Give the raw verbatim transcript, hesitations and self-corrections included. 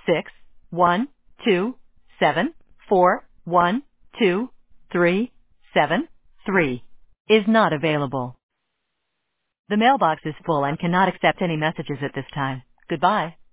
six one two seven four one two three seven three is not available. The mailbox is full and cannot accept any messages at this time. Goodbye.